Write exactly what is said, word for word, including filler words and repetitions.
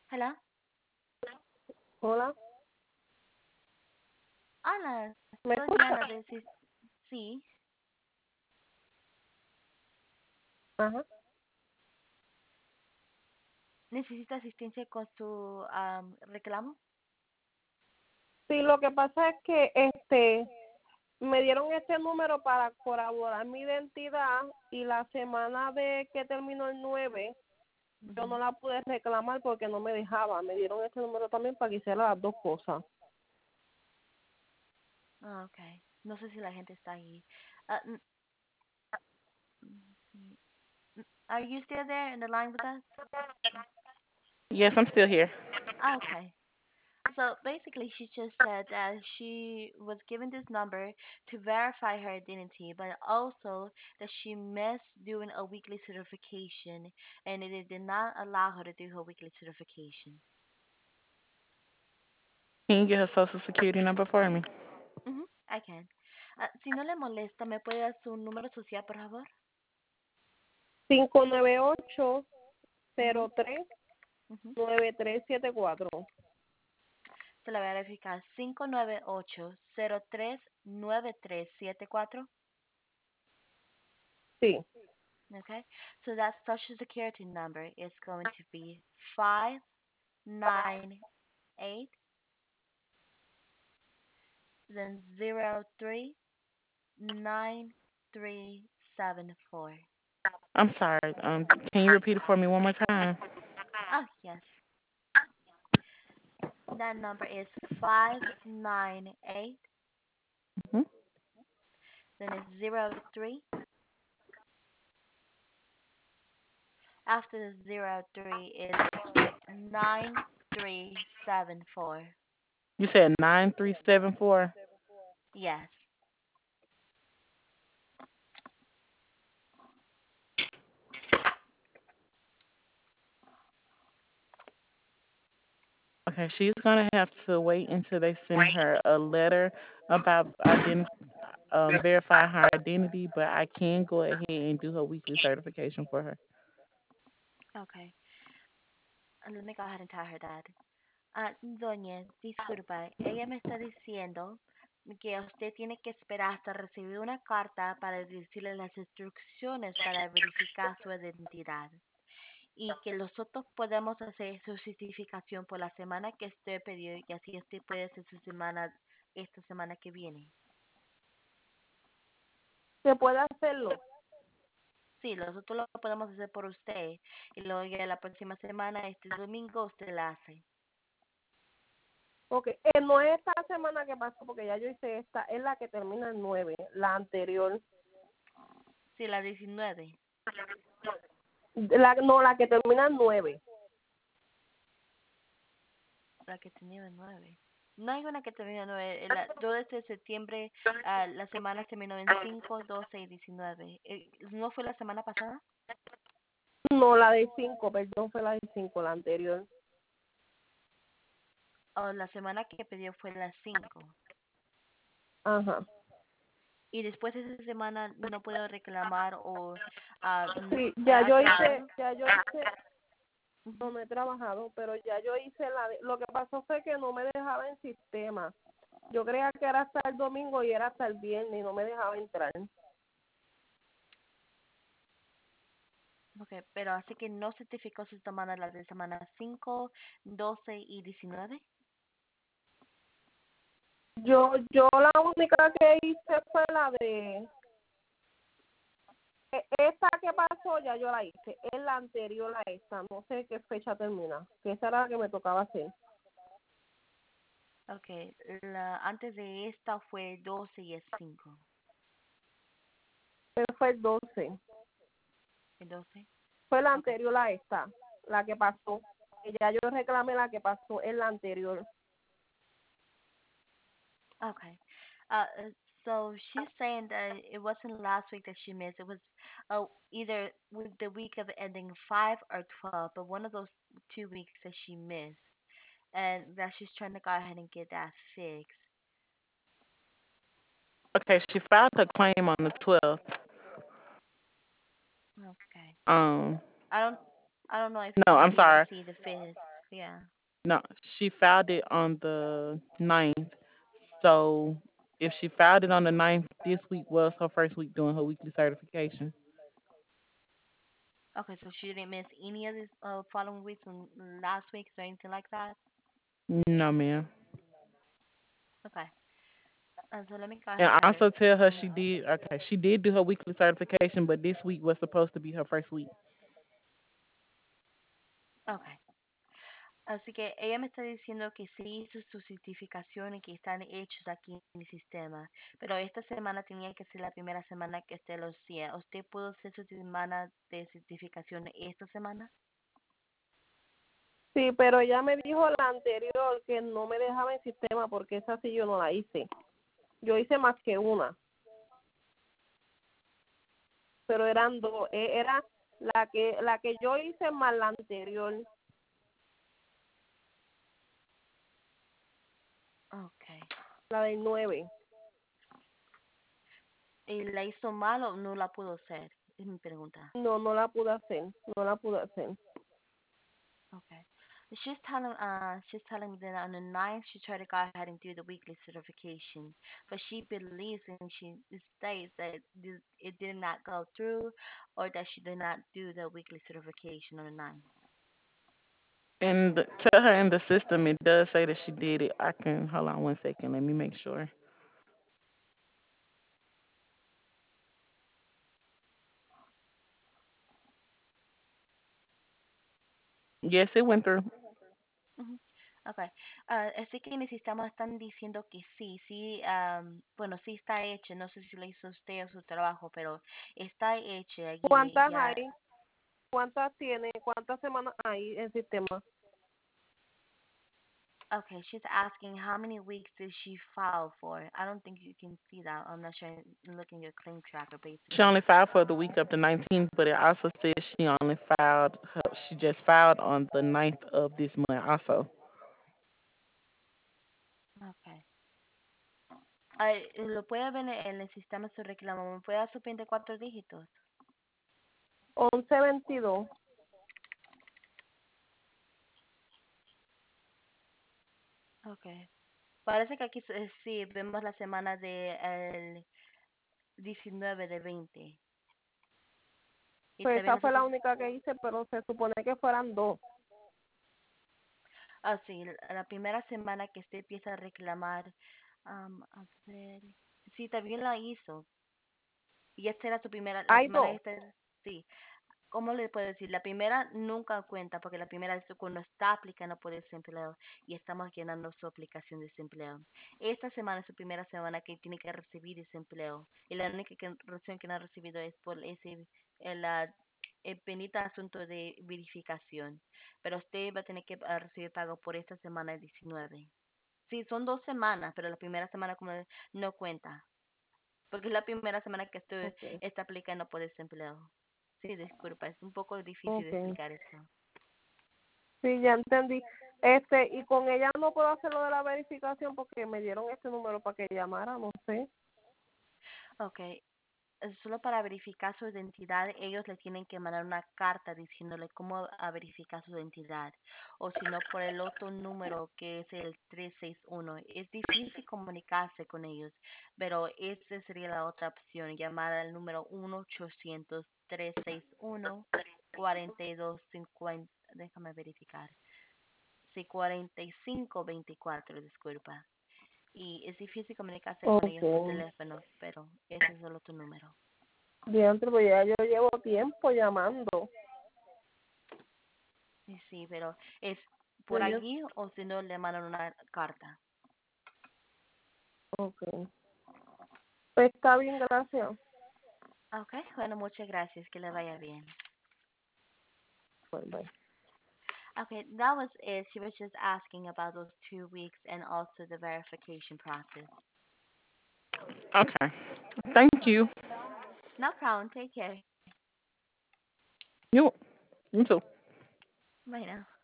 Hola. Hola, Hola, ¿me soy escucha? Diana de Cis- Sí. Ajá. ¿Necesita asistencia con su am, reclamo? Sí, lo que pasa es que este me dieron este número para corroborar mi identidad y la semana de que terminó el nueve yo Ujú. no la pude reclamar porque no me dejaba. Me dieron este número también para que hiciera las dos cosas. Ah, okay. No sé si la gente está ahí. Ah, n- mm, sí. N- Are you still there in the line with us? Yes, I'm still here. Ah, okay. So basically, she just said that she was given this number to verify her identity, but also that she missed doing a weekly certification, and it did not allow her to do her weekly certification. Can you get her social security number for me? Ujú, I can. Ah, si no le molesta, ¿me puede dar su número social, por favor? cinco nueve ocho Ujú, cero tres ujú. nueve tres siete cuatro. Se la voy a verificar. cinco nueve ocho cero tres nueve tres siete cuatro. Sí, Okay. So that social security number is going to be five nine eight then zero three nine three seven four. I'm sorry. Um, can you repeat it for me one more time? Oh yes. That number is five nine eight Hmm. then it's zero three. After the zero three is nine three seven four. You said nine three seven four. Yes. Okay, she's gonna have to wait until they send her a letter about identi- um, verify her identity, but I can go ahead and do her weekly certification for her. Okay. And let me go ahead and tell her that. Ah, doña, disculpa, ella me está diciendo que usted tiene que esperar hasta recibir una carta para decirle las instrucciones para verificar su identidad y que nosotros podemos hacer su certificación por la semana que usted pidió y así usted puede hacer su semana esta semana que viene. se puede hacerlo. Sí, nosotros lo podemos hacer por usted y luego ya la próxima semana, este domingo, usted la hace. Porque eh, no es esta semana que pasó, porque ya yo hice esta, es la que termina el nueve, la anterior. Sí, la diecinueve. La, no, la que termina el nueve. La que tenía el nueve. No hay una que termina en nueve. eh, La, todo este septiembre, ah, la semana terminó en cinco, doce y diecinueve. Eh, ¿No fue la semana pasada? No, la de cinco, perdón, fue la de cinco, la anterior. O la semana que pidió fue la cinco. Ajá. Y después de esa semana no puedo reclamar o ah, n- Sí, ya ha yo hice, trabajado. ya yo hice, no, Ujú. no he trabajado, pero ya yo hice la de, lo que pasó fue que no me dejaba en sistema. Yo creía que era hasta el domingo y era hasta el viernes y no me dejaba entrar. Ok, pero así que no certificó sus semanas, las de semana cinco, doce y diecinueve. Yo, yo la única que hice fue la de, e- esta que pasó ya yo la hice, es la anterior a esta, no sé qué fecha termina, que esa era la que me tocaba hacer. Ok, la, antes de esta fue doce y es cinco. Pero fue el doce, ¿El doce? fue la Ok. anterior a esta, la que pasó. Y ya yo reclamé la que pasó en la anterior. Okay. Uh, uh, so she's saying that it wasn't last week that she missed. It was uh, either with the week of ending five or twelve, but one of those two weeks that she missed, and that she's trying to go ahead and get that fixed. Okay, she filed her claim on the twelfth. Okay. Um, I don't, I don't know if no, you I'm did sorry. receive the fifth. Yeah. No, she filed it on the ninth. So if she filed it on the ninth, this week was her first week doing her weekly certification. Okay, so she didn't miss any of this uh, following weeks and last weeks or anything like that? No, ma'am. Okay. Uh, so let me go And ahead and also tell her find she out. did, okay, she did do her weekly certification, but this week was supposed to be her first week. Okay. Así que ella me está diciendo que sí hizo su certificación y que están hechos aquí en el sistema, pero esta semana tenía que ser la primera semana que usted lo hacía. ¿Usted pudo hacer su semana de certificación esta semana? Sí, pero ella me dijo la anterior que no me dejaba en sistema porque esa sí yo no la hice. Yo hice más que una, pero eran dos. E- Era la que la que yo hice más la anterior, Okay. la del nueve. ¿Y la hizo mal o no la pudo hacer? Es mi pregunta. No, no la pude hacer, no la pude hacer. Okay. She's telling uh she's telling me that on the ninth she tried to go ahead and do the weekly certification, but she believes and she states that this, it did not go through, or that she did not do the weekly certification on the ninth. And the, tell her in the system it does say that she did it. I can hold on one second. Let me make sure. Yes, it went through. Ujú. Okay. Ah, así que en el sistema están diciendo que sí, sí, am, bueno, sí está hecho. No sé si lo hizo usted o su trabajo, pero está hecho allí ¿Cuántas ya. hay? ¿Cuántas tiene? ¿Cuántas semanas hay en sistema? Okay, she's asking how many weeks did she file for? I don't think you can see that. I'm not sure. Looking at claim tracker, She basically. only filed for the week of the nineteenth, but it also says she only filed, her, she just filed on the ninth of this month also. Okay. Ay, lo puede ver en el sistema su reclamo. ¿Me puede dar sus veinticuatro dígitos? Once veintidós. Okay. Parece que aquí eh, sí vemos la semana de el diecinueve de veinte. Y Pues también esa fue la nosotros, única que hice, pero se supone que fueran dos. ah, sí, la la primera semana que usted empieza a reclamar, am, a ver, sí, también la hizo. Y esta era su primera, la Hay semana dos. esta, sí. ¿Cómo le puedo decir? La primera nunca cuenta porque la primera es cuando está aplicando por desempleo y estamos llenando su aplicación de desempleo. Esta semana es su primera semana que tiene que recibir desempleo y la única que, razón que no ha recibido es por ese el, la- el penita asunto de verificación. Pero usted va a tener que ah, recibir pago por esta semana diecinueve. Sí, son dos semanas, pero la primera semana como no cuenta. Porque es la primera semana que estoy Okay, está aplicando por desempleo. Sí, disculpa, es un poco difícil de okay. explicar esto. Sí, ya entendí. Este, y con ella no puedo hacer lo de la verificación porque me dieron este número para que llamara, no sé. Ok, eh, solo para verificar su identidad, ellos le tienen que mandar una carta diciéndole cómo a verificar su identidad. O si no, por el otro número que es el tres seis uno. Es difícil comunicarse con ellos, pero esa sería la otra opción, llamar al número uno ochocientos tres seis uno cuarenta y dos cincuenta. Déjame verificar. Sí, cuarenta y cinco veinticuatro, disculpa. Y es difícil comunicarse con ellos por Okay. teléfono, pero ese es solo tu número. Diantre, pues ya yo llevo tiempo llamando. Y sí, pero es Yo por ya- allí o si no le mandan una carta. Okay. Pues está bien, gracias. Ok, bueno, muchas gracias, que le vaya bien. Bye, bye. Okay, that was it. She was just asking about those two weeks and also the verification process. Okay. Thank you. No problem. Take care. You, you too. Bye now.